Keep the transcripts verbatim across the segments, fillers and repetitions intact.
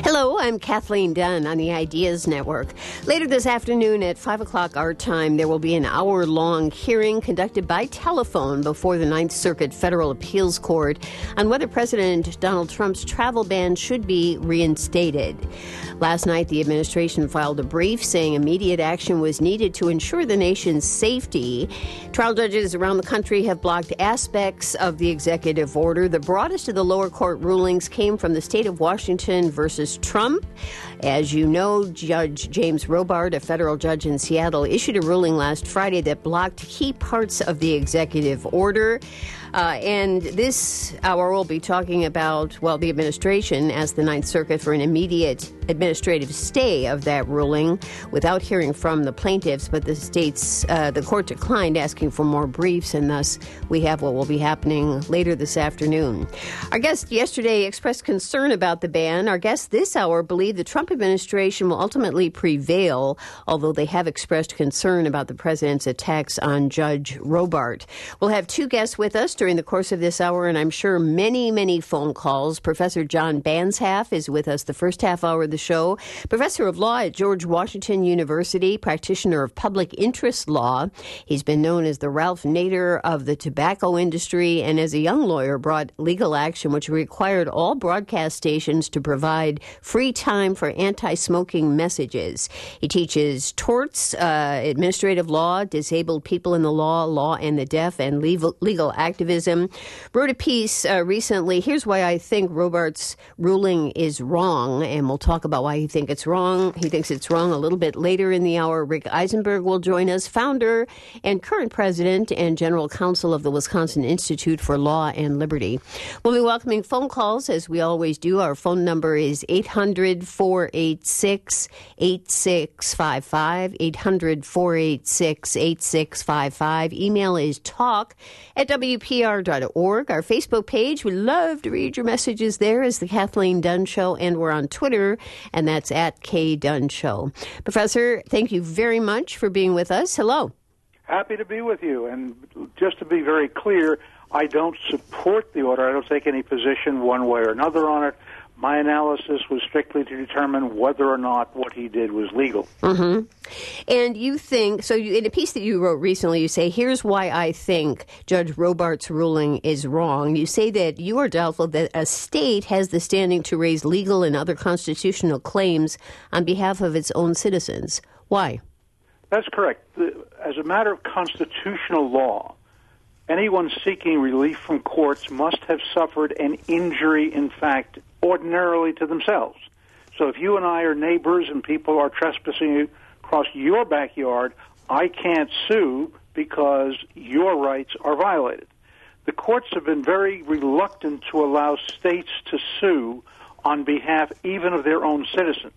Hello, I'm Kathleen Dunn on the Ideas Network. Later this afternoon at five o'clock our time, there will be an hour-long hearing conducted by telephone before the Ninth Circuit Federal Appeals Court on whether President Donald Trump's travel ban should be reinstated. Last night, the administration filed a brief saying immediate action was needed to ensure the nation's safety. Trial judges around the country have blocked aspects of the executive order. The broadest of the lower court rulings came from the state of Washington versus Trump. As you know, Judge James Robart, a federal judge in Seattle, issued a ruling last Friday that blocked key parts of the executive order. Uh, and this hour we'll be talking about, well, the administration asked the Ninth Circuit for an immediate administrative stay of that ruling without hearing from the plaintiffs, but the state's, uh, the court declined, asking for more briefs, and thus we have what will be happening later this afternoon. Our guest yesterday expressed concern about the ban. Our guests this hour believe the Trump administration will ultimately prevail, although they have expressed concern about the president's attacks on Judge Robart. We'll have two guests with us during the course of this hour, and I'm sure many, many phone calls. Professor John Banzhaf is with us the first half hour of the show. Professor of law at George Washington University, practitioner of public interest law. He's been known as the Ralph Nader of the tobacco industry, and as a young lawyer brought legal action which required all broadcast stations to provide free time for anti-smoking messages. He teaches torts, uh, administrative law, disabled people in the law, law and the deaf, and legal, legal activism. Wrote a piece uh, recently. Here's why I think Robart's ruling is wrong, and we'll talk about why he thinks it's wrong. He thinks it's wrong a little bit later in the hour. Rick Eisenberg will join us, founder and current president and general counsel of the Wisconsin Institute for Law and Liberty. We'll be welcoming phone calls, as we always do. Our phone number is eight hundred, four eight six, eight six five five, eight hundred, four eight six, eight six five five. Email is talk at W P R dot org. Our Facebook page, we love to read your messages there, is The Kathleen Dunn Show, and we're on Twitter, and that's at K Dunn Show. Professor, thank you very much for being with us. Hello. Happy to be with you, and just to be very clear, I don't support the order. I don't take any position one way or another on it. My analysis was strictly to determine whether or not what he did was legal. Mm-hmm. And you think, so you, in a piece that you wrote recently, you say, here's why I think Judge Robart's ruling is wrong. You say that you are doubtful that a state has the standing to raise legal and other constitutional claims on behalf of its own citizens. Why? That's correct. As a matter of constitutional law, anyone seeking relief from courts must have suffered an injury, in fact, ordinarily to themselves. So if you and I are neighbors and people are trespassing across your backyard, I can't sue because your rights are violated. The courts have been very reluctant to allow states to sue on behalf even of their own citizens.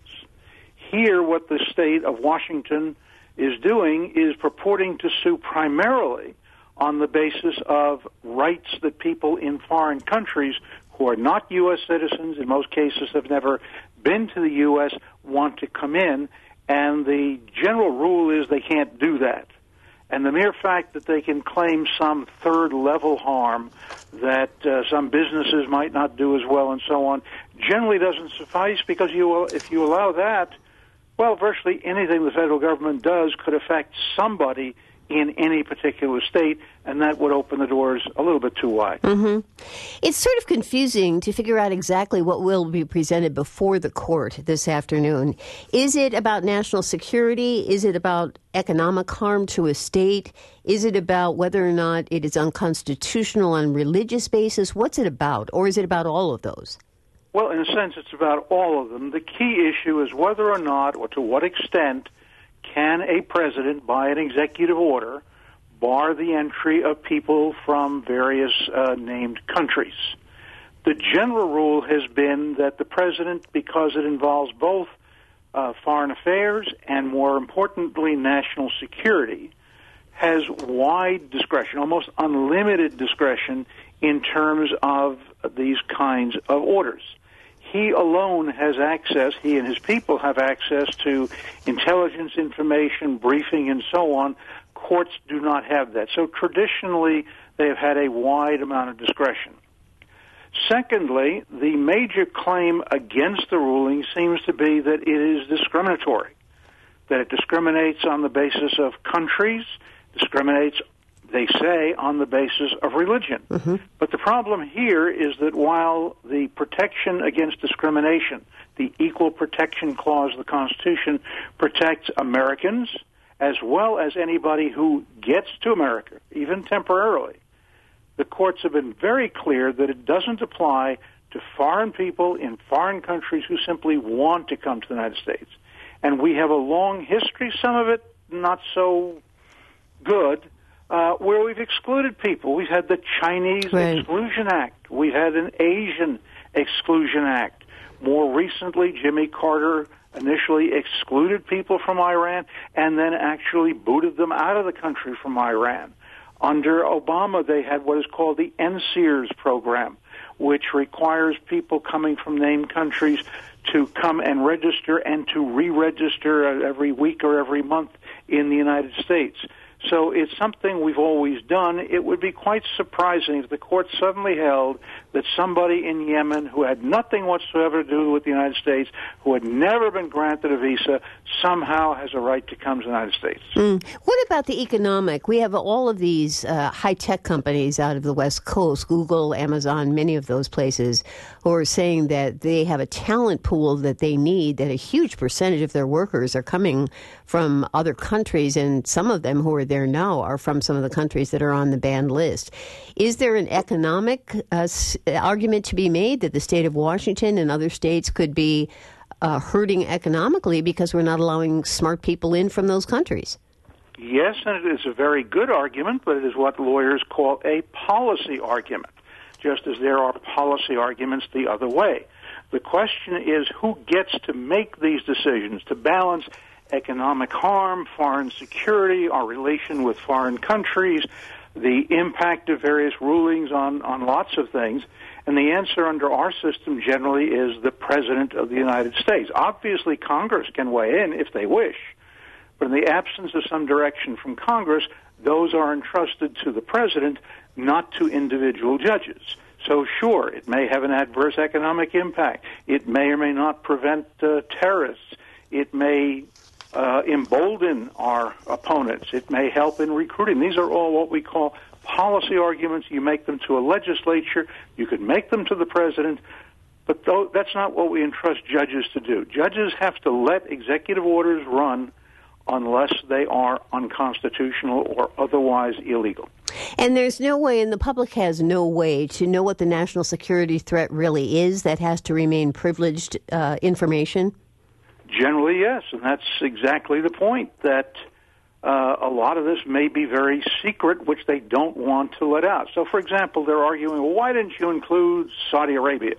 Here, what the state of Washington is doing is purporting to sue primarily on the basis of rights that people in foreign countries who are not U S citizens, in most cases have never been to the U S, want to come in, and the general rule is they can't do that. And the mere fact that they can claim some third-level harm that uh, some businesses might not do as well and so on generally doesn't suffice, because you, if you allow that, well, virtually anything the federal government does could affect somebody in any particular state, and that would open the doors a little bit too wide. Mm-hmm. It's sort of confusing to figure out exactly what will be presented before the court this afternoon. Is it about national security? Is it about economic harm to a state? Is it about whether or not it is unconstitutional on religious basis? What's it about? Or is it about all of those? Well, in a sense, it's about all of them. The key issue is whether or not, or to what extent, can a president, by an executive order, bar the entry of people from various uh, named countries? The general rule has been that the president, because it involves both uh, foreign affairs and, more importantly, national security, has wide discretion, almost unlimited discretion, in terms of these kinds of orders. He alone has access, he and his people have access to intelligence information, briefing, and so on. Courts do not have that. So traditionally, they have had a wide amount of discretion. Secondly, the major claim against the ruling seems to be that it is discriminatory, that it discriminates on the basis of countries, discriminates, they say, on the basis of religion. Mm-hmm. But the problem here is that while the protection against discrimination, the Equal Protection Clause of the Constitution, protects Americans as well as anybody who gets to America, even temporarily, the courts have been very clear that it doesn't apply to foreign people in foreign countries who simply want to come to the United States. And we have a long history, some of it not so good, uh, where we've excluded people. We've had the Chinese right. Exclusion Act. We've had an Asian Exclusion Act. More recently, Jimmy Carter initially excluded people from Iran and then actually booted them out of the country from Iran. Under Obama, they had what is called the N S E R S program, which requires people coming from named countries to come and register and to re-register every week or every month in the United States. So it's something we've always done. It would be quite surprising if the court suddenly held that somebody in Yemen who had nothing whatsoever to do with the United States, who had never been granted a visa, somehow has a right to come to the United States. Mm. What about the economic? We have all of these uh, high-tech companies out of the West Coast, Google, Amazon, many of those places, who are saying that they have a talent pool that they need, that a huge percentage of their workers are coming from other countries, and some of them who are there now are from some of the countries that are on the banned list. Is there an economic uh, argument to be made that the state of Washington and other states could be uh, hurting economically because we're not allowing smart people in from those countries? Yes, and it is a very good argument, but it is what lawyers call a policy argument, just as there are policy arguments the other way. The question is who gets to make these decisions to balance economic harm, foreign security, our relation with foreign countries, the impact of various rulings on, on lots of things. And the answer under our system generally is the President of the United States. Obviously, Congress can weigh in if they wish, but in the absence of some direction from Congress, those are entrusted to the President, not to individual judges. So sure, it may have an adverse economic impact. It may or may not prevent uh, terrorists. It may Uh, embolden our opponents. It may help in recruiting. These are all what we call policy arguments. You make them to a legislature. You could make them to the president. But th- that's not what we entrust judges to do. Judges have to let executive orders run unless they are unconstitutional or otherwise illegal. And there's no way, and the public has no way to know what the national security threat really is. That has to remain privileged uh, information? Generally, yes, and that's exactly the point, that uh, a lot of this may be very secret, which they don't want to let out. So, for example, they're arguing, well, why didn't you include Saudi Arabia?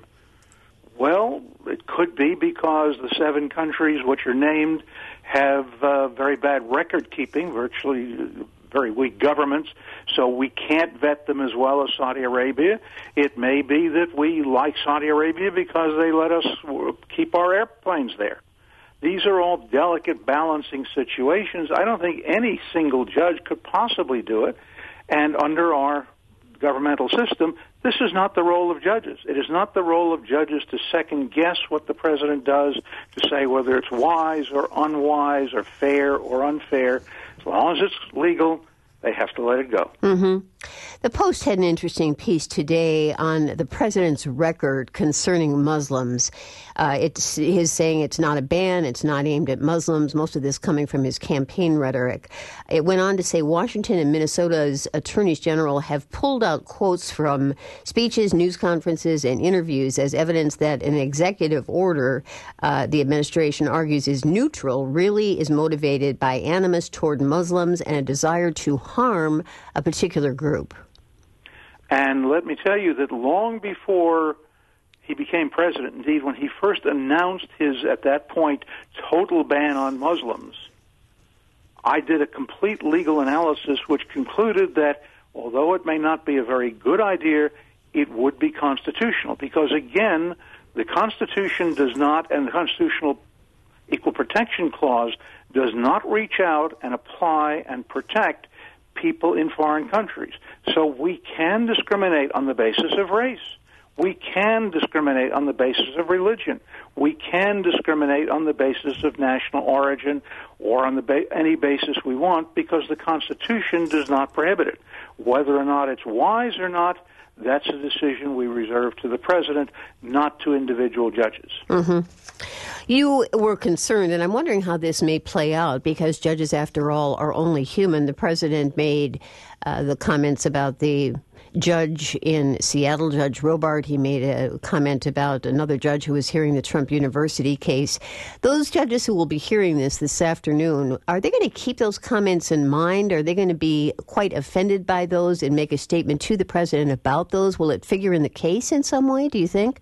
Well, it could be because the seven countries which are named have uh, very bad record-keeping, virtually very weak governments, so we can't vet them as well as Saudi Arabia. It may be that we like Saudi Arabia because they let us keep our airplanes there. These are all delicate balancing situations. I don't think any single judge could possibly do it. And under our governmental system, this is not the role of judges. It is not the role of judges to second-guess what the president does, to say whether it's wise or unwise or fair or unfair. As long as it's legal, they have to let it go. Mm-hmm. The Post had an interesting piece today on the president's record concerning Muslims. Uh, it's his saying it's not a ban, it's not aimed at Muslims, most of this coming from his campaign rhetoric. It went on to say Washington and Minnesota's attorneys general have pulled out quotes from speeches, news conferences, and interviews as evidence that an executive order, uh, the administration argues, is neutral, really is motivated by animus toward Muslims and a desire to harm a particular group. And let me tell you that long before he became president, indeed, when he first announced his, at that point, total ban on Muslims, I did a complete legal analysis which concluded that although it may not be a very good idea, it would be constitutional. Because, again, the Constitution does not, and the Constitutional Equal Protection Clause does not reach out and apply and protect people in foreign countries. So we can discriminate on the basis of race. We can discriminate on the basis of religion. We can discriminate on the basis of national origin or on the ba- any basis we want because the Constitution does not prohibit it. Whether or not it's wise or not, that's a decision we reserve to the president, not to individual judges. Mm-hmm. You were concerned, and I'm wondering how this may play out, because judges, after all, are only human. The president made uh, the comments about the judge in Seattle, Judge Robart. He made a comment about another judge who was hearing the Trump University case. Those judges who will be hearing this this afternoon, are they going to keep those comments in mind? Are they going to be quite offended by those and make a statement to the president about those? Will it figure in the case in some way, do you think?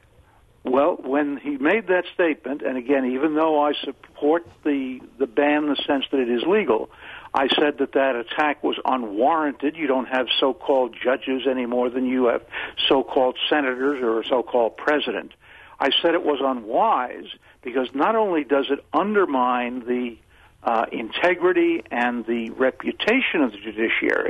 Well, when he made that statement, and again, even though I support the the ban in the sense that it is legal, I said that that attack was unwarranted. You don't have so-called judges any more than you have so-called senators or a so-called president. I said it was unwise because not only does it undermine the uh, integrity and the reputation of the judiciary,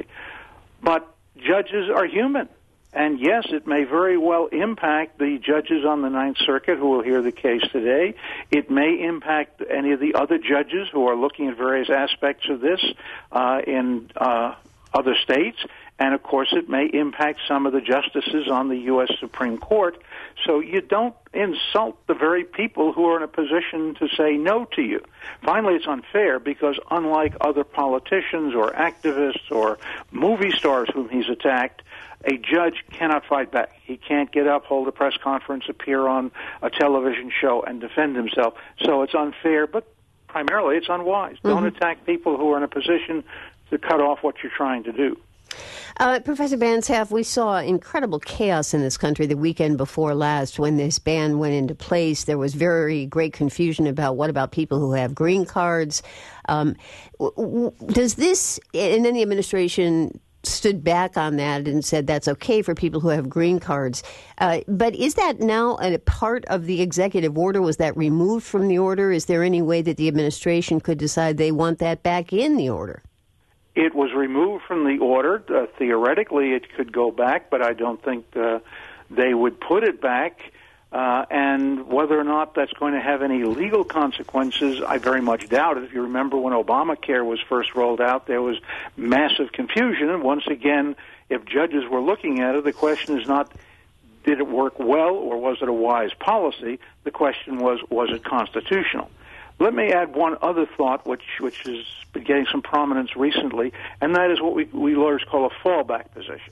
but judges are human. And yes, it may very well impact the judges on the Ninth Circuit who will hear the case today. It may impact any of the other judges who are looking at various aspects of this uh, in uh, other states. And, of course, it may impact some of the justices on the U S Supreme Court. So you don't insult the very people who are in a position to say no to you. Finally, it's unfair because unlike other politicians or activists or movie stars whom he's attacked, a judge cannot fight back. He can't get up, hold a press conference, appear on a television show, and defend himself. So it's unfair, but primarily it's unwise. Mm-hmm. Don't attack people who are in a position to cut off what you're trying to do. Uh, Professor Banzhaf, we saw incredible chaos in this country the weekend before last when this ban went into place. There was very great confusion about what about people who have green cards. Um, w- w- does this, and then the administration stood back on that and said that's okay for people who have green cards. Uh, but is that now a part of the executive order? Was that removed from the order? Is there any way that the administration could decide they want that back in the order? It was removed from the order. Uh, theoretically, it could go back, but I don't think uh, they would put it back. Uh, and whether or not that's going to have any legal consequences, I very much doubt it. If you remember when Obamacare was first rolled out, there was massive confusion. And once again, if judges were looking at it, the question is not did it work well or was it a wise policy? The question was, was it constitutional? Let me add one other thought, which which has been getting some prominence recently, and that is what we, we lawyers call a fallback position.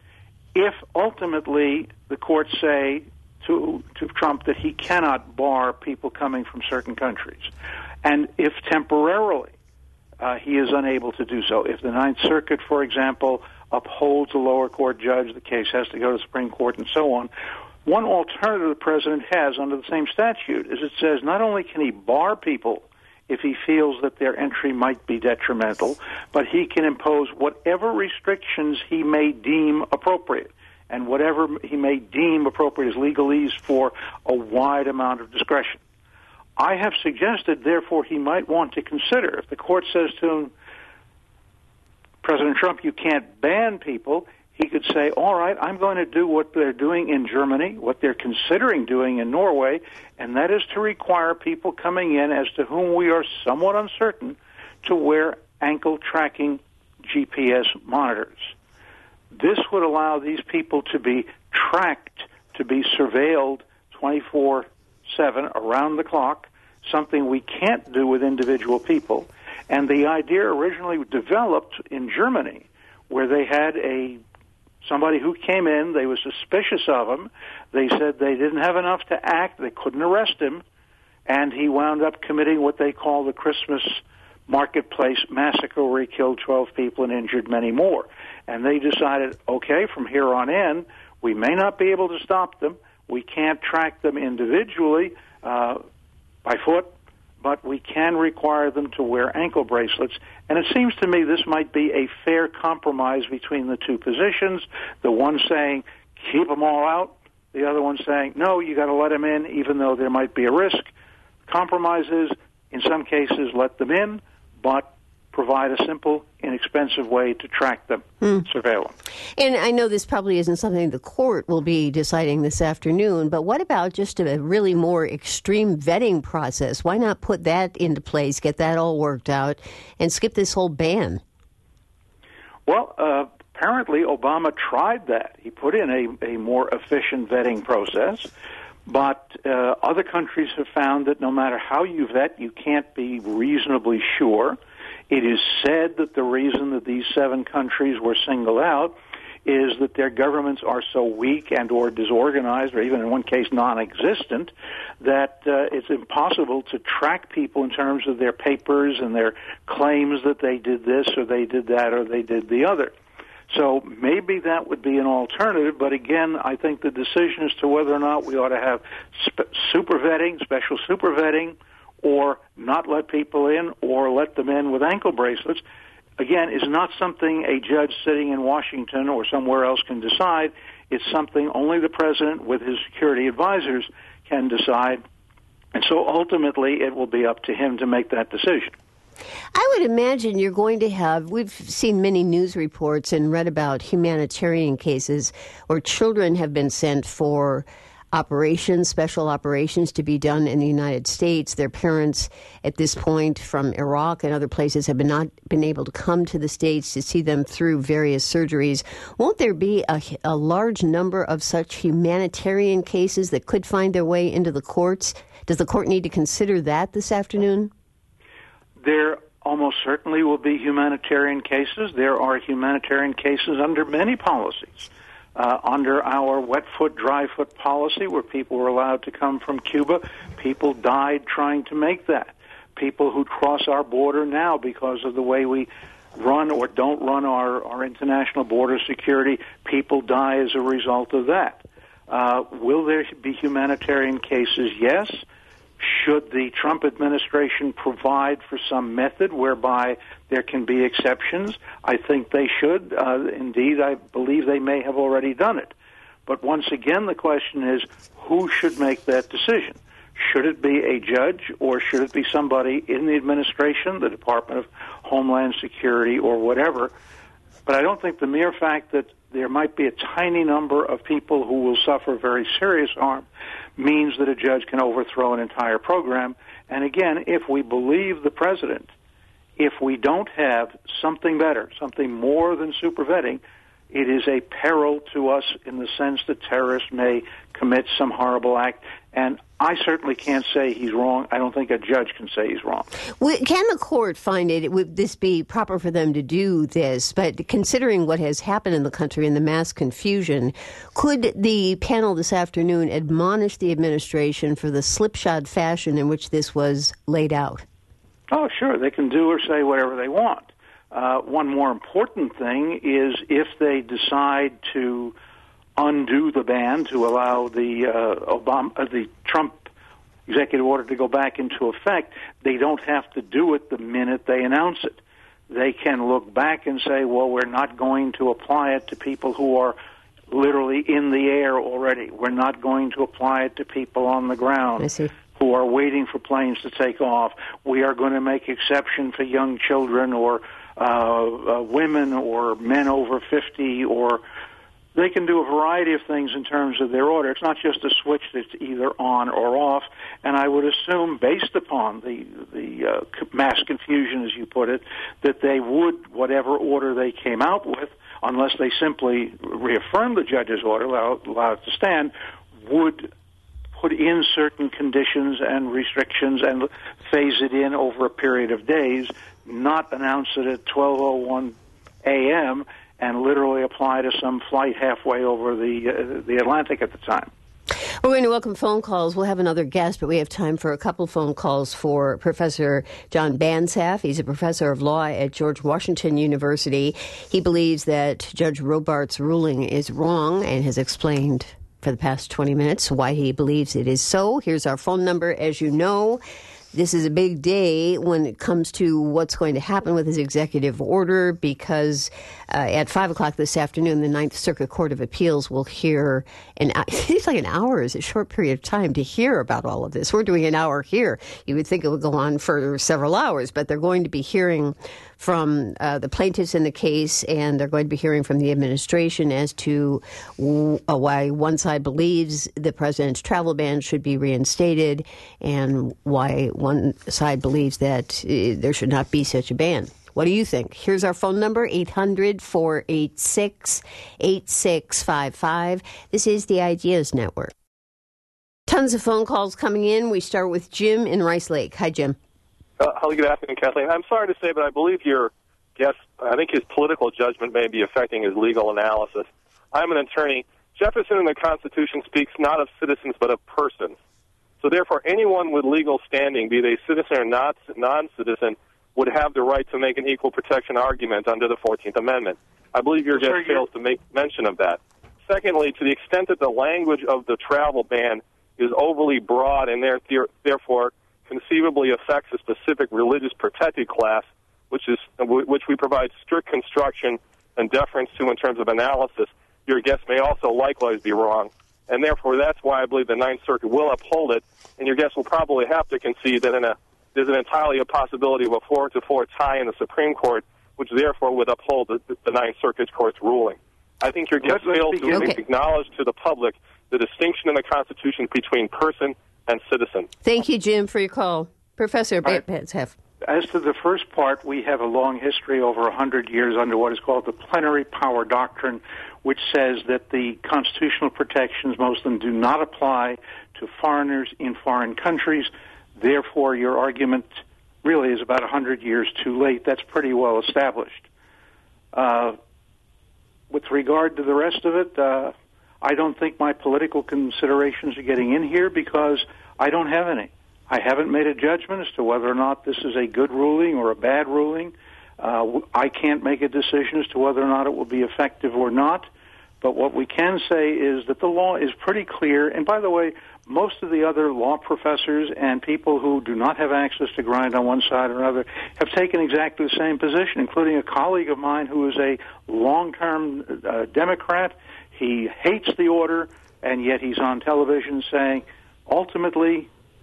If ultimately the courts say to, to Trump that he cannot bar people coming from certain countries, and if temporarily uh, he is unable to do so, if the Ninth Circuit, for example, upholds a lower court judge, the case has to go to the Supreme Court and so on, one alternative the president has under the same statute is it says not only can he bar people if he feels that their entry might be detrimental, but he can impose whatever restrictions he may deem appropriate. And whatever he may deem appropriate is legalese for a wide amount of discretion. I have suggested, therefore, he might want to consider, if the court says to him, President Trump, you can't ban people, he could say, all right, I'm going to do what they're doing in Germany, what they're considering doing in Norway, and that is to require people coming in as to whom we are somewhat uncertain to wear ankle tracking G P S monitors. This would allow these people to be tracked, to be surveilled twenty-four seven around the clock, something we can't do with individual people. And the idea originally developed in Germany, where they had a somebody who came in, they were suspicious of him. They said they didn't have enough to act, they couldn't arrest him, and he wound up committing what they call the Christmas Marketplace Massacre, where he killed twelve people and injured many more. And they decided, okay, from here on in, we may not be able to stop them. We can't track them individually uh, by foot, but we can require them to wear ankle bracelets. And it seems to me this might be a fair compromise between the two positions, the one saying, keep them all out, the other one saying, no, you got to let them in, even though there might be a risk. Compromise is, in some cases, let them in, but provide a simple, inexpensive way to track them, mm. surveillance. And I know this probably isn't something the court will be deciding this afternoon, but what about just a really more extreme vetting process? Why not put that into place, get that all worked out, and skip this whole ban? Well, uh, apparently Obama tried that. He put in a, a more efficient vetting process, but uh, other countries have found that no matter how you vet, you can't be reasonably sure. It is said that the reason that these seven countries were singled out is that their governments are so weak and or disorganized, or even in one case non-existent, that uh, it's impossible to track people in terms of their papers and their claims that they did this or they did that or they did the other. So maybe that would be an alternative, but again, I think the decision as to whether or not we ought to have sp- super vetting, special super vetting, or not let people in, or let them in with ankle bracelets, again, is not something a judge sitting in Washington or somewhere else can decide. It's something only the president with his security advisors can decide, and so ultimately it will be up to him to make that decision. I would imagine you're going to have, we've seen many news reports and read about humanitarian cases where children have been sent for operations, special operations to be done in the United States. Their parents at this point from Iraq and other places have been not been able to come to the States to see them through various surgeries. Won't there be a, a large number of such humanitarian cases that could find their way into the courts? Does the court need to consider that this afternoon? There almost certainly will be humanitarian cases. There are humanitarian cases under many policies. Uh, under our wet foot, dry foot policy, where people were allowed to come from Cuba, people died trying to make that. People who cross our border now because of the way we run or don't run our, our international border security, people die as a result of that. Uh, will there be humanitarian cases? Yes. Should the Trump administration provide for some method whereby there can be exceptions? I think they should. Uh, indeed, I believe they may have already done it. But once again, the question is, who should make that decision? Should it be a judge, or should it be somebody in the administration, the Department of Homeland Security, or whatever? But I don't think the mere fact that there might be a tiny number of people who will suffer very serious harm means that a judge can overthrow an entire program. And again, if we believe the president, if we don't have something better, something more than super vetting, it is a peril to us in the sense that terrorists may commit some horrible act. And I certainly can't say he's wrong. I don't think a judge can say he's wrong. Can the court find it, would this be proper for them to do this? But considering what has happened in the country and the mass confusion, could the panel this afternoon admonish the administration for the slipshod fashion in which this was laid out? Oh, sure. They can do or say whatever they want. Uh, one more important thing is if they decide to undo the ban to allow the uh, Obama, uh, the Trump executive order to go back into effect, they don't have to do it the minute they announce it. They can look back and say, well, we're not going to apply it to people who are literally in the air already. We're not going to apply it to people on the ground. I see. Who are waiting for planes to take off. We are going to make exception for young children or uh, uh, women or men over fifty, or they can do a variety of things in terms of their order. It's not just a switch that's either on or off. And I would assume, based upon the the uh, mass confusion, as you put it, that they would, whatever order they came out with, unless they simply reaffirm the judge's order, allow, allow it to stand, would put in certain conditions and restrictions and phase it in over a period of days, not announce it at twelve oh one a.m., and literally apply to some flight halfway over the uh, the Atlantic at the time. We're going to welcome phone calls. We'll have another guest, but we have time for a couple phone calls for Professor John Banzhaf. He's a professor of law at George Washington University. He believes that Judge Robart's ruling is wrong and has explained for the past twenty minutes why he believes it is so. Here's our phone number. As you know, this is a big day when it comes to what's going to happen with his executive order, because uh, at five o'clock this afternoon, the Ninth Circuit Court of Appeals will hear an it seems like an hour is a short period of time to hear about all of this. We're doing an hour here. You would think it would go on for several hours, but they're going to be hearing from uh, the plaintiffs in the case, and they're going to be hearing from the administration as to w- uh, why one side believes the president's travel ban should be reinstated and why one side believes that uh, there should not be such a ban. What do you think? Here's our phone number, eight hundred, four eight six, eight six five five. This is the Ideas Network. Tons of phone calls coming in. We start with Jim in Rice Lake. Hi, Jim. Uh, hello, good afternoon, Kathleen. I'm sorry to say, but I believe your guest, I think his political judgment may be affecting his legal analysis. I'm an attorney. Jefferson in the Constitution speaks not of citizens, but of persons. So therefore, anyone with legal standing, be they citizen or not non-citizen, would have the right to make an equal protection argument under the fourteenth Amendment. I believe your guest fails to make mention of that. Secondly, to the extent that the language of the travel ban is overly broad and therefore conceivably affects a specific religious protected class, which is which we provide strict construction and deference to in terms of analysis, your guest may also likewise be wrong. And therefore, that's why I believe the Ninth Circuit will uphold it, and your guest will probably have to concede that in a there's an entirely a possibility of a four to four tie in the Supreme Court, which therefore would uphold the, the Ninth Circuit's court's ruling. I think your guest failed to okay. acknowledge to the public the distinction in the Constitution between person and citizen. Thank you, Jim, for your call. Professor right. Batzef. As to the first part, we have a long history over one hundred years under what is called the plenary power doctrine, which says that the constitutional protections, most of them do not apply to foreigners in foreign countries. Therefore, your argument really is about one hundred years too late. That's pretty well established. Uh, with regard to the rest of it, uh, I don't think my political considerations are getting in here because I don't have any. I haven't made a judgment as to whether or not this is a good ruling or a bad ruling. Uh, I can't make a decision as to whether or not it will be effective or not. But what we can say is that the law is pretty clear. And by the way, most of the other law professors and people who do not have access to grind on one side or another have taken exactly the same position, including a colleague of mine who is a long-term uh, Democrat. He hates the order, and yet he's on television saying, ultimately,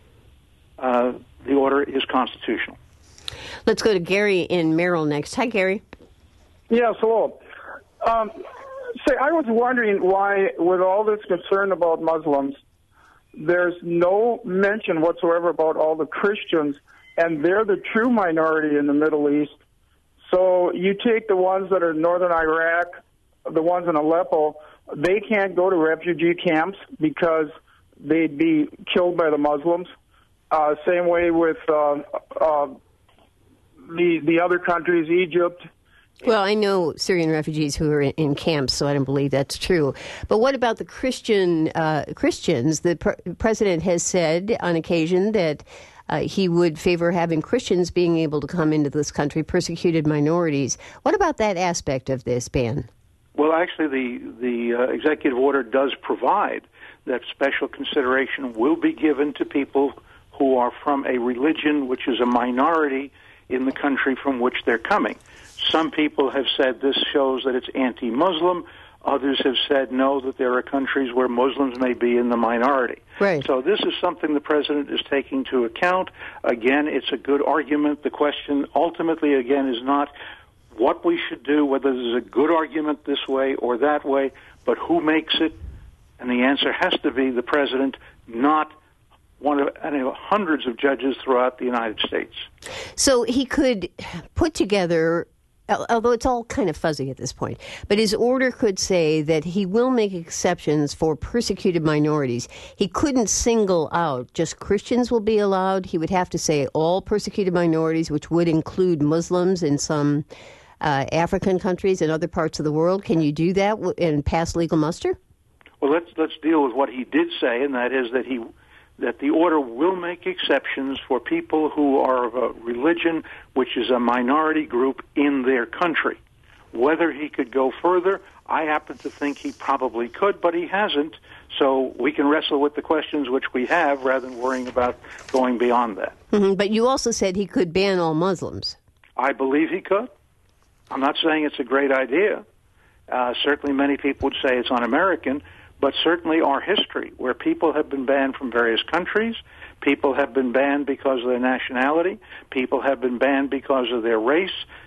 uh, the order is constitutional. Let's go to Gary in Merrill next. Hi, Gary. Yes, hello. Um, say, I was wondering why, with all this concern about Muslims, there's no mention whatsoever about all the Christians, and they're the true minority in the Middle East. So you take the ones that are in northern Iraq, the ones in Aleppo, they can't go to refugee camps because they'd be killed by the Muslims. Uh, same way with uh, uh, the the other countries, Egypt. Well, I know Syrian refugees who are in, in camps, so I don't believe that's true. But what about the Christian uh, Christians? The pr- president has said on occasion that uh, he would favor having Christians being able to come into this country, persecuted minorities. What about that aspect of this ban? Well, actually, the the uh, executive order does provide that special consideration will be given to people who are from a religion which is a minority in the country from which they're coming. Some people have said this shows that it's anti-Muslim. Others have said no, that there are countries where Muslims may be in the minority. Right. So this is something the president is taking into account. Again, it's a good argument. The question ultimately, again, is not what we should do, whether there's a good argument this way or that way, but who makes it. And the answer has to be the president, not one of I know, hundreds of judges throughout the United States. So he could put together, although it's all kind of fuzzy at this point, but his order could say that he will make exceptions for persecuted minorities. He couldn't single out just Christians will be allowed. He would have to say all persecuted minorities, which would include Muslims in some uh, African countries and other parts of the world. Can you do that and pass legal muster? Well, let's let's deal with what he did say, and that is that he that the order will make exceptions for people who are of a religion which is a minority group in their country. Whether he could go further, I happen to think he probably could, but he hasn't, so we can wrestle with the questions which we have rather than worrying about going beyond that. Mm-hmm. But you also said he could ban all Muslims. I believe he could. I'm not saying it's a great idea. Uh, certainly many people would say it's un-American, but certainly our history, where people have been banned from various countries, people have been banned because of their nationality, people have been banned because of their race,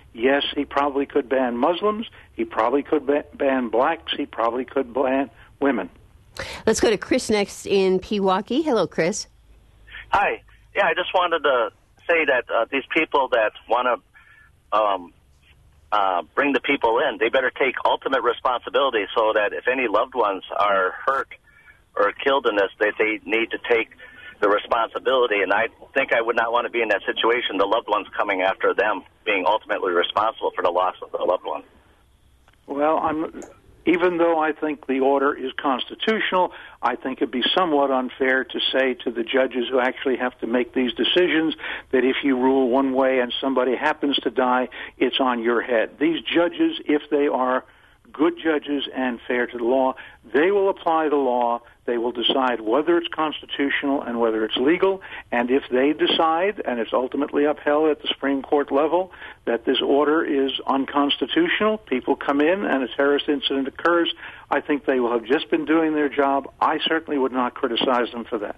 Yes, he probably could ban Muslims. He probably could ba- ban blacks. He probably could ban women. Let's go to Chris next in Pewaukee. Hello, Chris. Hi. Yeah, I just wanted to say that uh, these people that want to um, uh, bring the people in, they better take ultimate responsibility so that if any loved ones are hurt or killed in this, that they need to take the responsibility. And I think I would not want to be in that situation, the loved ones coming after them being ultimately responsible for the loss of the loved one. Well, I'm, even though I think the order is constitutional, I think it'd be somewhat unfair to say to the judges who actually have to make these decisions that if you rule one way and somebody happens to die, it's on your head. These judges, if they are good judges and fair to the law, they will apply the law. They will decide whether it's constitutional and whether it's legal. And if they decide, and it's ultimately upheld at the Supreme Court level, that this order is unconstitutional, people come in and a terrorist incident occurs, I think they will have just been doing their job. I certainly would not criticize them for that.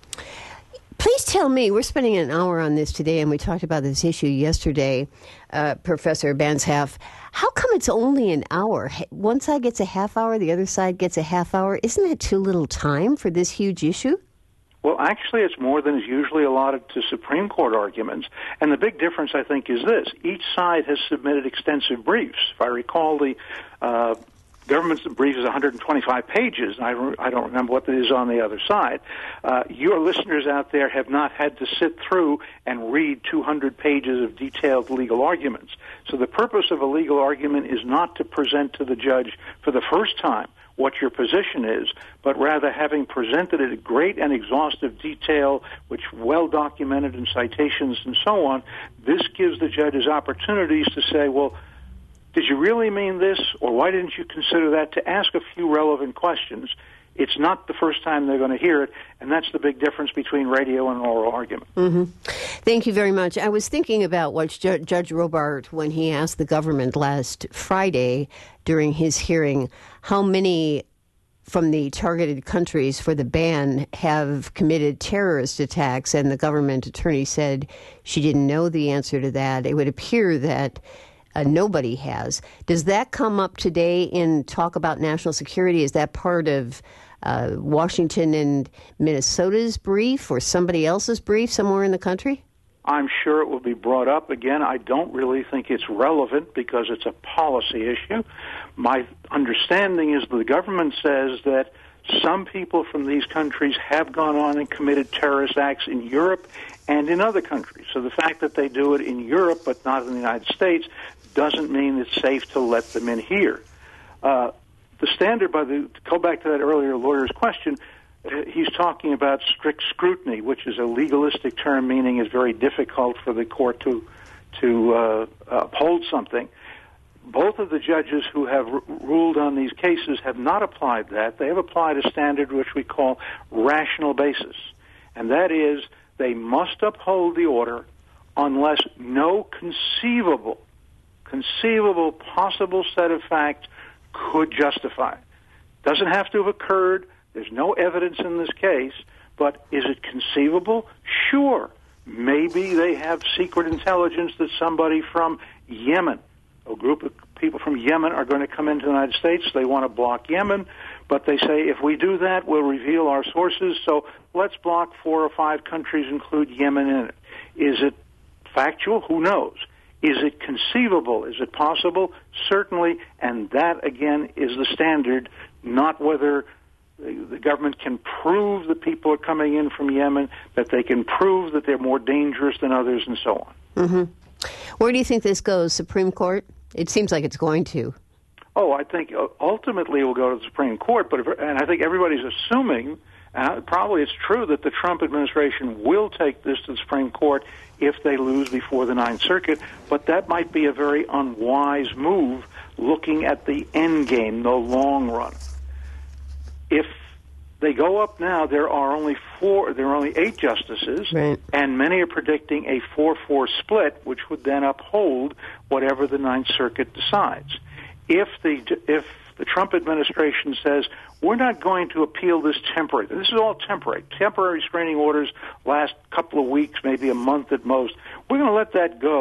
Please tell me, we're spending an hour on this today, and we talked about this issue yesterday, uh, Professor Banzhaf. How come it's only an hour? One side gets a half hour, the other side gets a half hour. Isn't that too little time for this huge issue? Well, actually, it's more than is usually allotted to Supreme Court arguments. And the big difference, I think, is this. Each side has submitted extensive briefs. If I recall, the uh, government's brief is one hundred twenty-five pages. I, re- I don't remember what it is on the other side. Uh, your listeners out there have not had to sit through and read two hundred pages of detailed legal arguments. So the purpose of a legal argument is not to present to the judge for the first time what your position is, but rather having presented it in great and exhaustive detail, which well documented in citations and so on, this gives the judges opportunities to say, well, did you really mean this, or why didn't you consider that, to ask a few relevant questions. It's not the first time they're going to hear it, and that's the big difference between radio and oral argument. Mm-hmm. Thank you very much. I was thinking about what Ju- Judge Robart, when he asked the government last Friday during his hearing, how many from the targeted countries for the ban have committed terrorist attacks, and the government attorney said she didn't know the answer to that. It would appear that Uh, nobody has. Does that come up today in talk about national security? Is that part of uh, Washington and Minnesota's brief or somebody else's brief somewhere in the country? I'm sure it will be brought up. Again, I don't really think it's relevant because it's a policy issue. My understanding is the government says that some people from these countries have gone on and committed terrorist acts in Europe and in other countries. So the fact that they do it in Europe but not in the United States doesn't mean it's safe to let them in here. Uh, the standard, by the to go back to that earlier lawyer's question, uh, he's talking about strict scrutiny, which is a legalistic term meaning it's very difficult for the court to to uh, uphold something. Both of the judges who have r- ruled on these cases have not applied that. They have applied a standard which we call rational basis, and that is they must uphold the order unless no conceivable conceivable possible set of facts could justify it. Doesn't have to have occurred. There's no evidence in this case, but is it conceivable? Sure. Maybe they have secret intelligence that somebody from Yemen, a group of people from Yemen, are going to come into the United States. They want to block Yemen, but they say if we do that, we'll reveal our sources, so let's block four or five countries, include Yemen in it. Is it factual? Who knows? Is it conceivable? Is it possible? Certainly, and that, again, is the standard, not whether the government can prove that people are coming in from Yemen, that they can prove that they're more dangerous than others, and so on. Mm-hmm. Where do you think this goes? Supreme Court? It seems like it's going to. Oh, I think ultimately it will go to the Supreme Court, but if, and I think everybody's assuming, and probably it's true, that the Trump administration will take this to the Supreme Court if they lose before the Ninth Circuit, but that might be a very unwise move looking at the end game, the long run. If they go up now, there are only four, there are only eight justices, right, and many are predicting a four four split, which would then uphold whatever the Ninth Circuit decides. If the if the Trump administration says, we're not going to appeal this temporary. This is all temporary. Temporary restraining orders last a couple of weeks, maybe a month at most. We're going to let that go.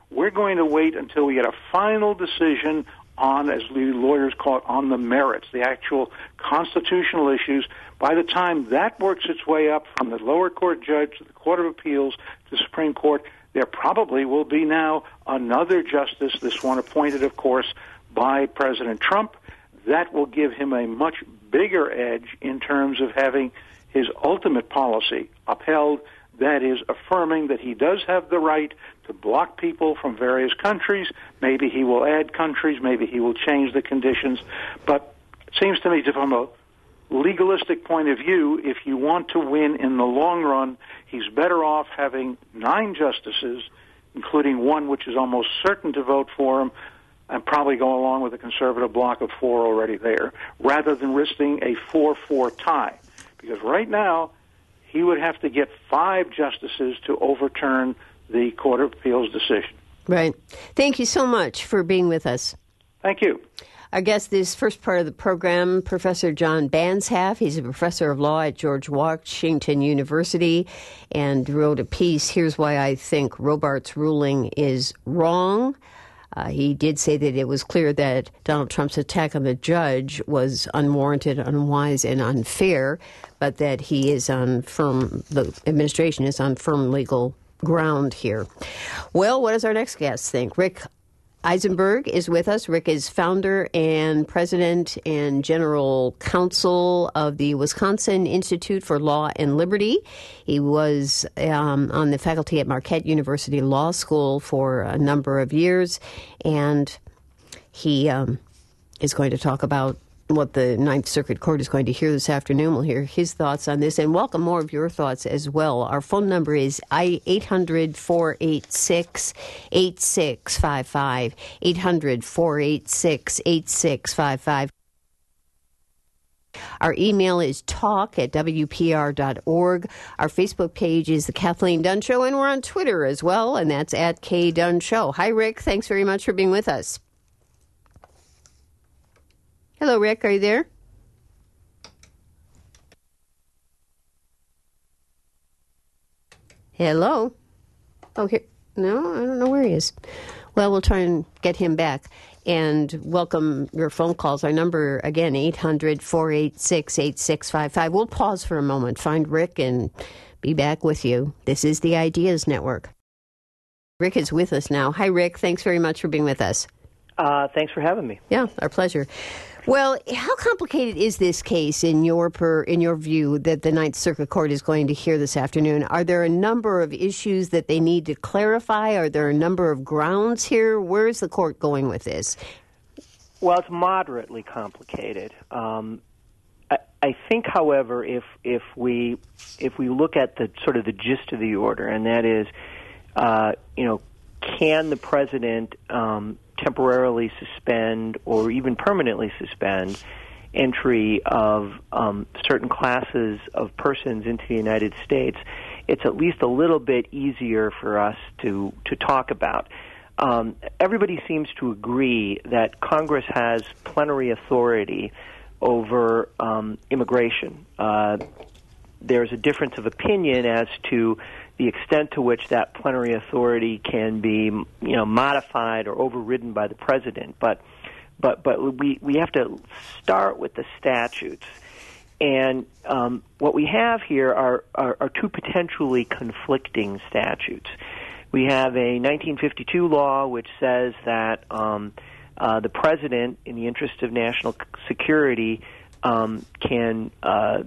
we're going to wait until we get a final decision on, as the lawyers call it, on the merits, the actual constitutional issues. By the time that works its way up from the lower court judge to the Court of Appeals to the Supreme Court, there probably will be now another justice, this one appointed, of course, by President Trump. That will give him a much bigger edge in terms of having his ultimate policy upheld, that is, affirming that he does have the right to block people from various countries. Maybe he will add countries, maybe he will change the conditions. But it seems to me, from a legalistic point of view, if you want to win in the long run, he's better off having nine justices, including one which is almost certain to vote for him, and probably go along with a conservative bloc of four already there, rather than risking a four four tie. Because right now, he would have to get five justices to overturn the Court of Appeals decision. Right. Thank you so much for being with us. Thank you. Our guest this first part of the program, Professor John Banzhaf. He's a professor of law at George Washington University and wrote a piece, Here's Why I Think Robarts' Ruling is Wrong. Uh, he did say that it was clear that Donald Trump's attack on the judge was unwarranted, unwise, and unfair, but that he is on firm, the administration is on firm legal ground here. Well, what does our next guest think? Rick Eisenberg is with us. Rick is founder and president and general counsel of the Wisconsin Institute for Law and Liberty. He was um, on the faculty at Marquette University Law School for a number of years, and he um, is going to talk about what the Ninth Circuit Court is going to hear this afternoon. We'll hear his thoughts on this and welcome more of your thoughts as well. Our phone number is eight hundred, four eight six, eight six five five, eight hundred, four eight six, eight six five five. Our email is talk at w p r dot org. Our Facebook page is The Kathleen Dunn Show, and we're on Twitter as well, and that's at K Dunn Show. Hi, Rick. Thanks very much for being with us. Hello, Rick. Are you there? Hello? Oh, here. No, I don't know where he is. Well, we'll try and get him back. And welcome your phone calls. Our number, again, eight hundred, four eight six, eight six five five. We'll pause for a moment, find Rick, and be back with you. This is the Ideas Network. Rick is with us now. Hi, Rick. Thanks very much for being with us. Uh, thanks for having me. Yeah, our pleasure. Well, how complicated is this case in your per, in your view that the Ninth Circuit Court is going to hear this afternoon? Are there a number of issues that they need to clarify? Are there a number of grounds here? Where is the court going with this? Well, it's moderately complicated. Um, I, I think, however, if if we if we look at the sort of the gist of the order, and that is, uh, you know, can the president um, temporarily suspend or even permanently suspend entry of um, certain classes of persons into the United States, it's at least a little bit easier for us to, to talk about. Um, everybody seems to agree that Congress has plenary authority over um, immigration. Uh, there's a difference of opinion as to the extent to which that plenary authority can be, you know, modified or overridden by the president. But, but, but we we have to start with the statutes, and um, what we have here are, are are two potentially conflicting statutes. We have a nineteen fifty-two law which says that um, uh, the president, in the interest of national security, Um, can uh,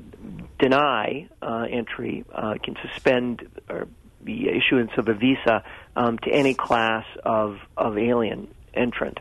deny uh, entry, uh, can suspend or the issuance of a visa um, to any class of, of alien entrant.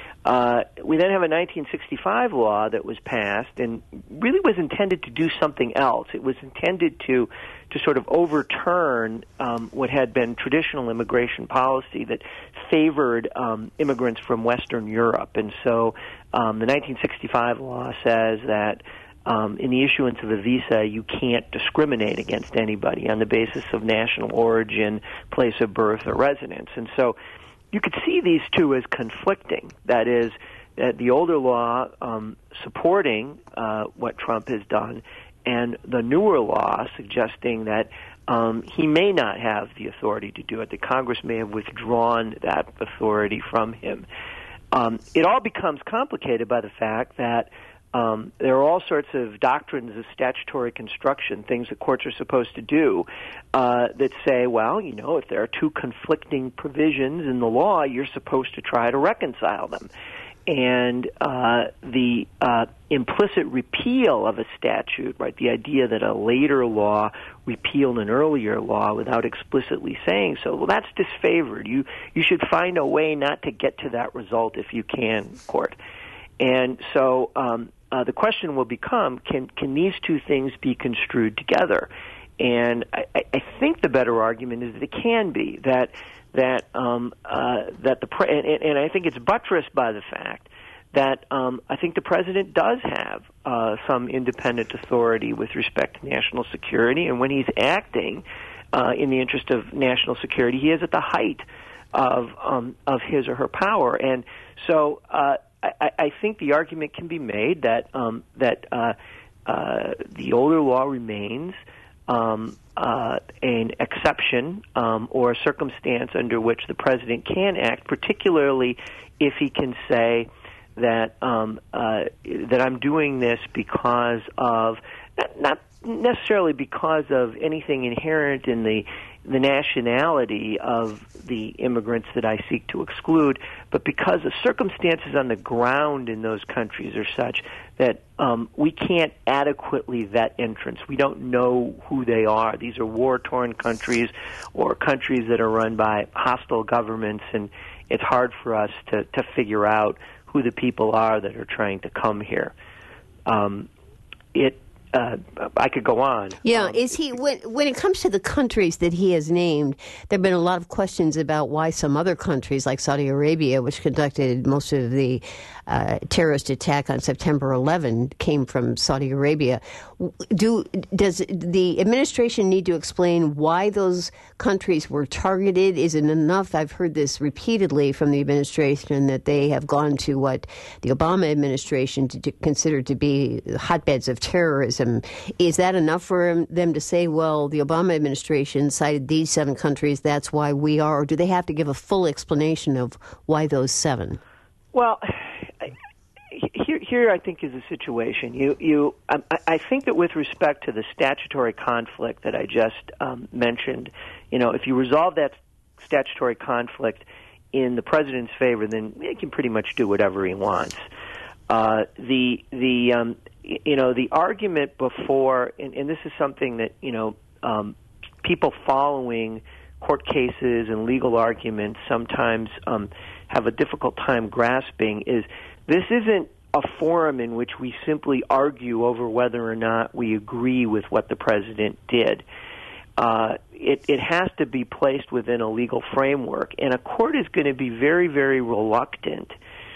Uh, we then have a nineteen sixty-five law that was passed and really was intended to do something else. It was intended to to sort of overturn um, what had been traditional immigration policy that favored um, immigrants from Western Europe. And so um, the nineteen sixty-five law says that um, in the issuance of a visa, you can't discriminate against anybody on the basis of national origin, place of birth, or residence. And so you could see these two as conflicting. That is, that the older law um, supporting uh, what Trump has done, and the newer law suggesting that um, he may not have the authority to do it, that Congress may have withdrawn that authority from him. Um, it all becomes complicated by the fact that um, there are all sorts of doctrines of statutory construction, things that courts are supposed to do, uh, that say, well, you know, if there are two conflicting provisions in the law, you're supposed to try to reconcile them. And uh, the uh, implicit repeal of a statute, right, the idea that a later law repealed an earlier law without explicitly saying so, well, that's disfavored. You you should find a way not to get to that result if you can, court. And so um, uh, the question will become, can can these two things be construed together? And I, I think the better argument is that it can be, that that um, uh, that the pre- and, and I think it's buttressed by the fact that um, I think the president does have uh, some independent authority with respect to national security, and when he's acting uh, in the interest of national security, he is at the height of um, of his or her power. And so uh, I, I think the argument can be made that um, that uh, uh, the older law remains Um, uh, an exception um, or a circumstance under which the president can act, particularly if he can say that um, uh, that I'm doing this because of not, not necessarily because of anything inherent in the the nationality of the immigrants that I seek to exclude, but because the circumstances on the ground in those countries are such that um, we can't adequately vet entrants. We don't know who they are. These are war-torn countries or countries that are run by hostile governments, and it's hard for us to, to figure out who the people are that are trying to come here. Um, it Uh, I could go on. Yeah, um, is he when when it comes to the countries that he has named, there have been a lot of questions about why some other countries like Saudi Arabia, which conducted most of the uh, terrorist attack on September eleventh, came from Saudi Arabia. Do does the administration need to explain why those countries were targeted? Is it enough? I've heard this repeatedly from the administration that they have gone to what the Obama administration to, to consider to be hotbeds of terrorism. Is that enough for them to say, well, the Obama administration cited these seven countries, that's why we are, or do they have to give a full explanation of why those seven? Well, here, here I think is a situation. You, you, I, I think that with respect to the statutory conflict that I just um, mentioned, you know, if you resolve that statutory conflict in the president's favor, then he can pretty much do whatever he wants. Uh, the the um, you know the argument before, and, and this is something that you know um, people following court cases and legal arguments sometimes um, have a difficult time grasping, is this isn't a forum in which we simply argue over whether or not we agree with what the president did. Uh, it, it has to be placed within a legal framework, and a court is going to be very, very reluctant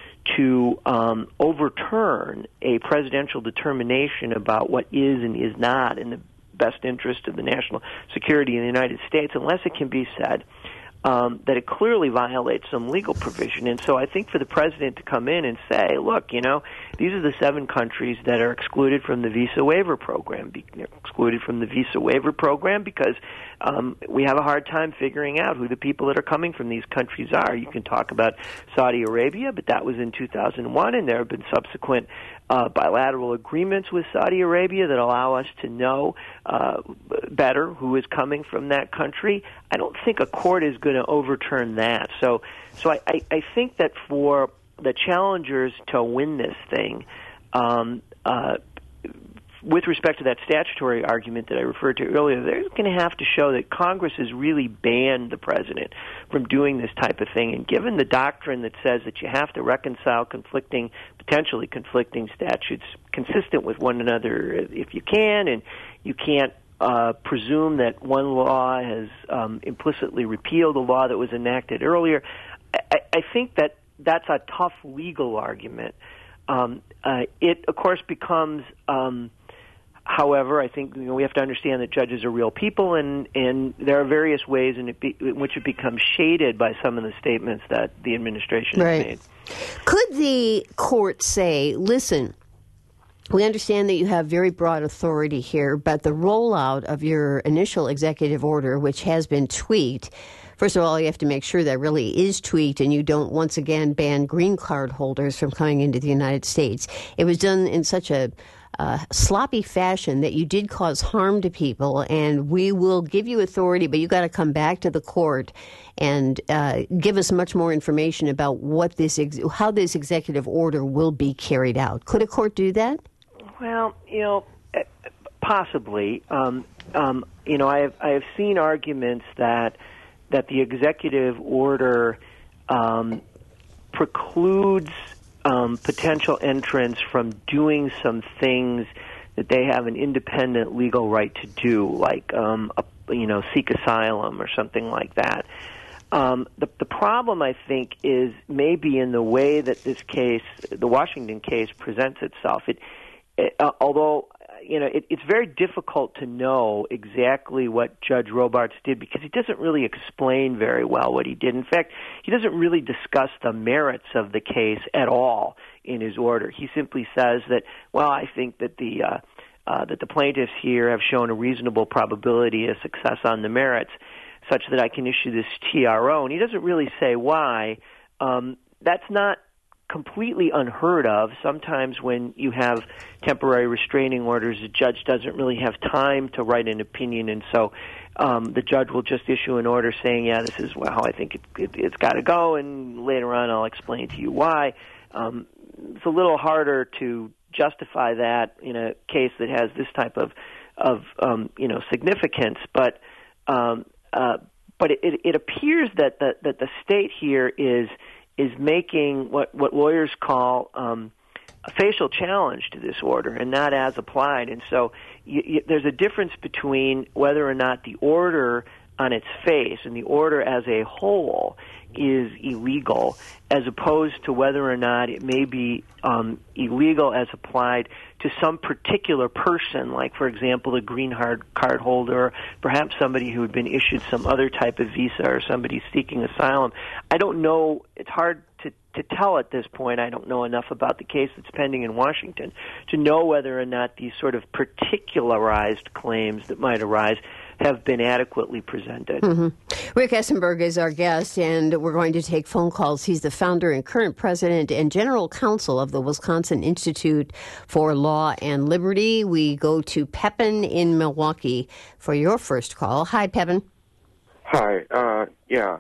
to um, overturn a presidential determination about what is and is not in the best interest of the national security in the United States unless it can be said um, that it clearly violates some legal provision. And so I think for the president to come in and say, look, you know, these are the seven countries that are excluded from the visa waiver program, be, excluded from the visa waiver program because um, we have a hard time figuring out who the people that are coming from these countries are. You can talk about Saudi Arabia, but that was in two thousand one, and there have been subsequent uh, bilateral agreements with Saudi Arabia that allow us to know uh, better who is coming from that country. I don't think a court is going to overturn that. So, so I, I, I think that for the challengers to win this thing, um, uh, with respect to that statutory argument that I referred to earlier, they're going to have to show that Congress has really banned the president from doing this type of thing. And given the doctrine that says that you have to reconcile conflicting, potentially conflicting statutes consistent with one another if you can, and you can't uh, presume that one law has um, implicitly repealed a law that was enacted earlier, I, I think that that's a tough legal argument. Um, uh, it, of course, becomes... Um, However, I think you know, we have to understand that judges are real people, and, and there are various ways in, it be, in which it becomes shaded by some of the statements that the administration right. has made. Could the court say, listen, We understand that you have very broad authority here, but the rollout of your initial executive order, which has been tweaked, first of all, you have to make sure that really is tweaked and you don't once again ban green card holders from coming into the United States. It was done in such a uh, sloppy fashion that you did cause harm to people, and we will give you authority, but you got to come back to the court and uh, give us much more information about what this ex- how this executive order will be carried out. Could a court do that? Well, you know, possibly. Um, um, you know, I have I have seen arguments that that the executive order um, precludes um, potential entrants from doing some things that they have an independent legal right to do, like um, a, you know, seek asylum or something like that. Um, the, the problem, I think, is maybe in the way that this case, the Washington case, presents itself. It, it uh, although you know, it, it's very difficult to know exactly what Judge Robarts did because he doesn't really explain very well what he did. In fact, he doesn't really discuss the merits of the case at all in his order. He simply says that, well, I think that the uh, uh, that the plaintiffs here have shown a reasonable probability of success on the merits, such that I can issue this T R O. And he doesn't really say why. Um, that's not completely unheard of. Sometimes when you have temporary restraining orders, the judge doesn't really have time to write an opinion, and so um, the judge will just issue an order saying, yeah, this is how I think it, it, it's got to go, and later on I'll explain to you why. Um, it's a little harder to justify that in a case that has this type of, of um, you know, significance, but um, uh, but it, it, it appears that the, that the state here is is making what, what lawyers call um, a facial challenge to this order and not as applied. And so you, you, there's a difference between whether or not the order on its face and the order as a whole is illegal as opposed to whether or not it may be um, illegal as applied to some particular person, like, for example, a green card holder, perhaps somebody who had been issued some other type of visa or somebody seeking asylum. I don't know. It's hard to, to tell at this point. I don't know enough about the case that's pending in Washington to know whether or not these sort of particularized claims that might arise have been adequately presented. Mm-hmm. Rick Essenberg is our guest, and we're going to take phone calls. He's the founder and current president and general counsel of the Wisconsin Institute for Law and Liberty. We go to Pepin in Milwaukee for your first call. Hi, Pepin. Hi. Uh, yeah.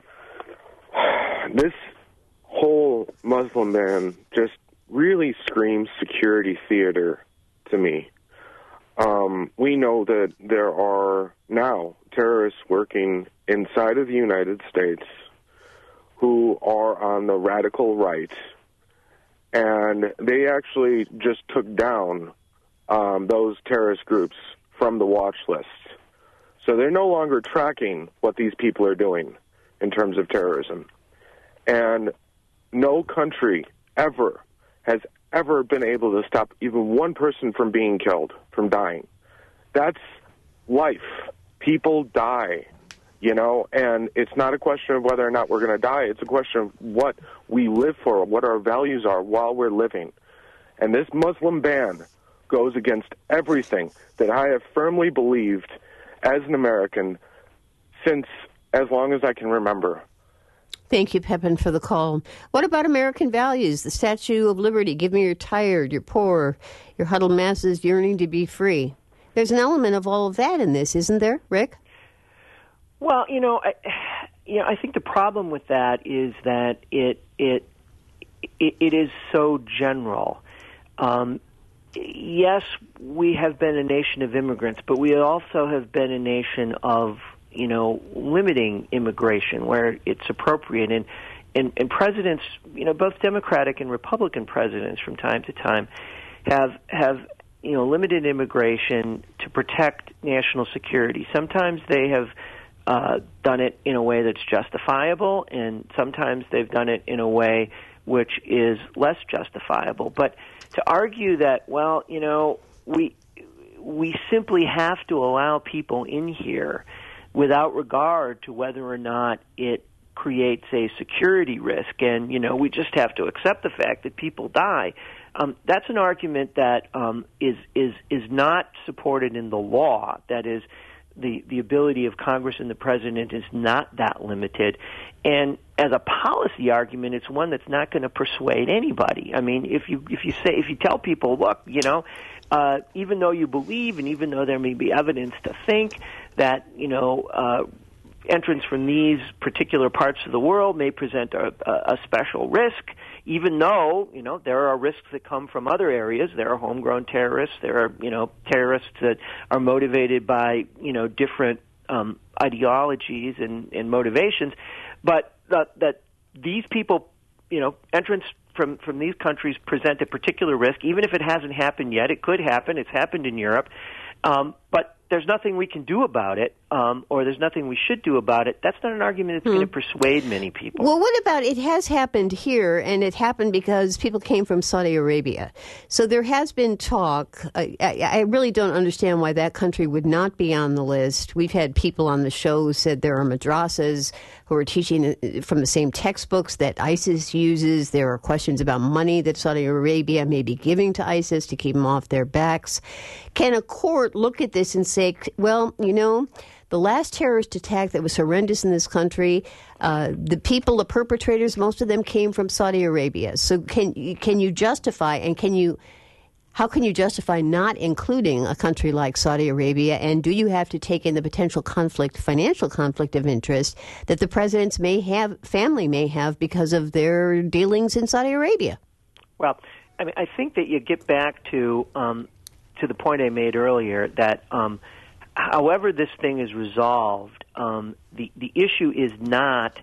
This whole Muslim ban just really screams security theater to me. Um, we know that there are now terrorists working inside of the United States who are on the radical right, and they actually just took down um, those terrorist groups from the watch list. So they're no longer tracking what these people are doing in terms of terrorism. And no country ever has ever been able to stop even one person from being killed, from dying. That's life. People die, you know, and it's not a question of whether or not we're going to die. It's a question of what we live for, what our values are while we're living. And this Muslim ban goes against everything that I have firmly believed as an American since as long as I can remember. Thank you, Pepin, for the call. What about American values? The Statue of Liberty, give me your tired, your poor, your huddled masses yearning to be free. There's an element of all of that in this, isn't there, Rick? Well, you know, I, you know, I think the problem with that is that it it it, it is so general. Um, yes, we have been a nation of immigrants, but we also have been a nation of, you know, limiting immigration where it's appropriate. And, and, and presidents, you know, both Democratic and Republican presidents from time to time have, have, you know, limited immigration to protect national security. Sometimes they have uh, done it in a way that's justifiable, and sometimes they've done it in a way which is less justifiable. But to argue that, well, you know, we we simply have to allow people in here without regard to whether or not it creates a security risk, and, you know, we just have to accept the fact that people die. um, that's an argument that um, is is is not supported in the law. That is, the the ability of Congress and the president is not that limited. And as a policy argument, it's one that's not going to persuade anybody. I mean, if you if you say if you tell people, look, you know, uh, even though you believe, and even though there may be evidence to think that, you know, uh, entrants from these particular parts of the world may present a, a special risk, even though, you know, there are risks that come from other areas. There are homegrown terrorists. There are, you know, terrorists that are motivated by, you know, different um, ideologies and, and motivations. But that, that these people, you know, entrants from, from these countries present a particular risk, even if it hasn't happened yet. It could happen. It's happened in Europe. Um, but there's nothing we can do about it, um, or there's nothing we should do about it. That's not an argument that's hmm. going to persuade many people. Well, what about it has happened here, and it happened because people came from Saudi Arabia. So there has been talk. I, I, I really don't understand why that country would not be on the list. We've had people on the show who said there are madrasas who are teaching from the same textbooks that ISIS uses. There are questions about money that Saudi Arabia may be giving to ISIS to keep them off their backs. Can a court look at this and say, well, you know, the last terrorist attack that was horrendous in this country, uh, the people, the perpetrators, most of them came from Saudi Arabia. So can can you justify, and can you, how can you justify not including a country like Saudi Arabia? And do you have to take in the potential conflict, financial conflict of interest that the presidents may have, family may have because of their dealings in Saudi Arabia? Well, I mean, I think that you get back to um, to the point I made earlier that um, however this thing is resolved, um, the, the issue is not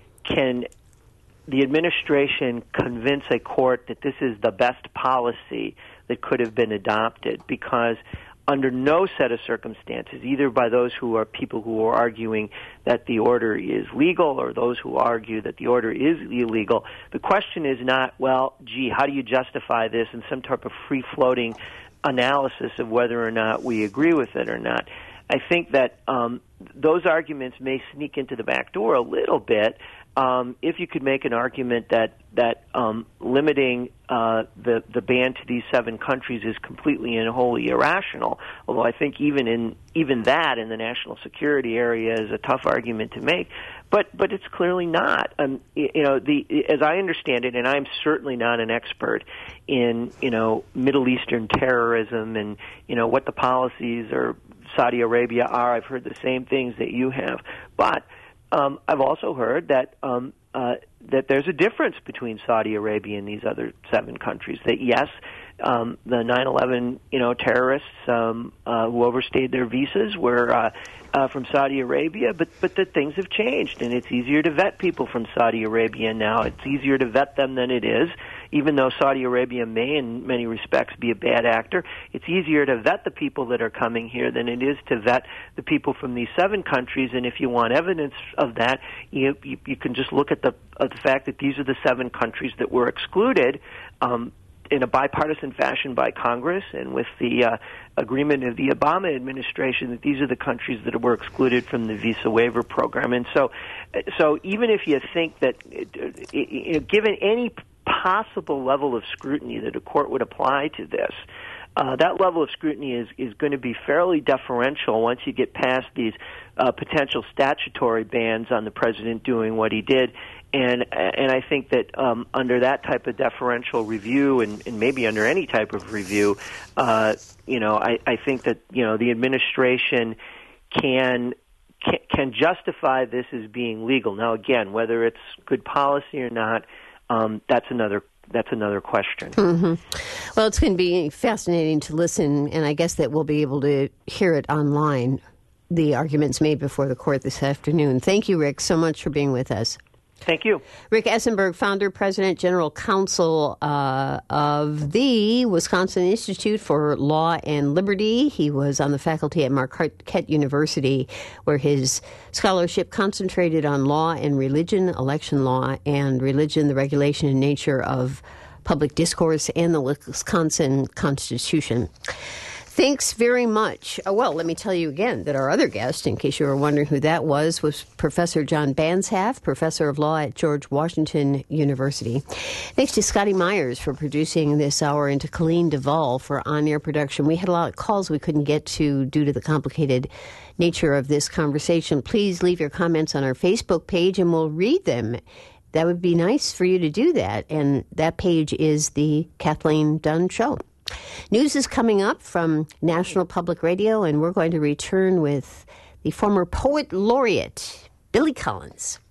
can the administration convince a court that this is the best policy that could have been adopted, because under no set of circumstances, either by those who are people who are arguing that the order is legal or those who argue that the order is illegal, the question is not, well, gee, how do you justify this in some type of free-floating analysis of whether or not we agree with it or not. I think that um, those arguments may sneak into the back door a little bit um, if you could make an argument that that um, limiting uh, the the ban to these seven countries is completely and wholly irrational. Although I think even in even that in the national security area is a tough argument to make. But but it's clearly not. Um, you know, the as I understand it, and I'm certainly not an expert in you know Middle Eastern terrorism and you know what the policies or Saudi Arabia are. I've heard the same things that you have, but um, I've also heard that um, uh, that there's a difference between Saudi Arabia and these other seven countries. That yes, um, the nine eleven you know terrorists um, uh, who overstayed their visas were uh, uh, from Saudi Arabia, but but that things have changed, and it's easier to vet people from Saudi Arabia now. It's easier to vet them than it is. Even though Saudi Arabia may, in many respects, be a bad actor, it's easier to vet the people that are coming here than it is to vet the people from these seven countries. And if you want evidence of that, you you, you can just look at the of the fact that these are the seven countries that were excluded um, in a bipartisan fashion by Congress, and with the uh, agreement of the Obama administration that these are the countries that were excluded from the visa waiver program. And so, so even if you think that, you know, given any possible level of scrutiny that a court would apply to this, uh, that level of scrutiny is, is going to be fairly deferential once you get past these uh, potential statutory bans on the president doing what he did. And and I think that um, under that type of deferential review, and, and maybe under any type of review, uh, you know, I, I think that you know the administration can, can can justify this as being legal. Now, again, whether it's good policy or not, um, that's another that's another question. Mm-hmm. Well, it's going to be fascinating to listen, and I guess that we'll be able to hear it online. The arguments made before the court this afternoon. Thank you, Rick, so much for being with us. Thank you. Rick Essenberg, founder, president, general counsel uh, of the Wisconsin Institute for Law and Liberty. He was on the faculty at Marquette University, where his scholarship concentrated on law and religion, election law and religion, the regulation and nature of public discourse, and the Wisconsin Constitution. Thanks very much. Oh, well, let me tell you again that our other guest, in case you were wondering who that was, was Professor John Banzhaf, Professor of Law at George Washington University. Thanks to Scotty Myers for producing this hour and to Colleen Duvall for on-air production. We had a lot of calls we couldn't get to due to the complicated nature of this conversation. Please leave your comments on our Facebook page and we'll read them. That would be nice for you to do that. And that page is the Kathleen Dunn Show. News is coming up from National Public Radio, and we're going to return with the former poet laureate, Billy Collins.